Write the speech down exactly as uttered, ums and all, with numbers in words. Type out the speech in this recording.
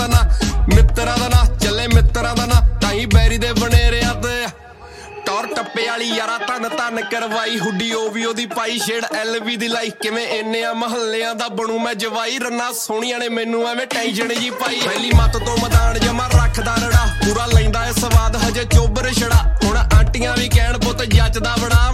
ਦਾ ਨਾ ਮਿੱਤਰਾਂ ਦਾ ਨਾ ਚੱਲੇ ਮਿੱਤਰਾਂ ਦਾ ਨਾ ਤਾਈ ਬੈਰੀ ਦੇ ਬਨੇਰਿਆਂ ਤੇ ਟੌਰ ਟੱਪੇ ਵਾਲੀ ਯਾਰਾ ਧੰਨ ਧੰਨ ਕਰਵਾਈ ਹੁੱਡੀ ਉਹ ਵੀ ਉਹਦੀ ਪਾਈ ਛੇੜ ਐਲ ਵੀ ਦੀ ਲਾਈ ਕਿਵੇਂ ਇੰਨੇ ਆ ਮਹੱਲਿਆਂ ਦਾ ਬਣੂ ਮੈਂ ਜਵਾਈ ਰੰਨਾ ਸੋਹਣੀਆਂ ਨੇ ਮੈਨੂੰ ਐਵੇਂ ਟੈਨਸ਼ਨ ਜੀ ਪਾਈ ਪਹਿਲੀ ਮੱਤ ਤੋਂ ਮੈਦਾਨ ਜਮਾ ਰੱਖਦਾ ਰੜਾ ਪੂਰਾ ਲੈਂਦਾ ਏ ਸਵਾਦ ਹਜੇ ਚੋਬਰ ਛੜਾ ਹੁਣ ਆਂਟੀਆਂ ਵੀ ਕਹਿਣ ਪੁੱਤ ਜੱਚਦਾ ਬੜਾ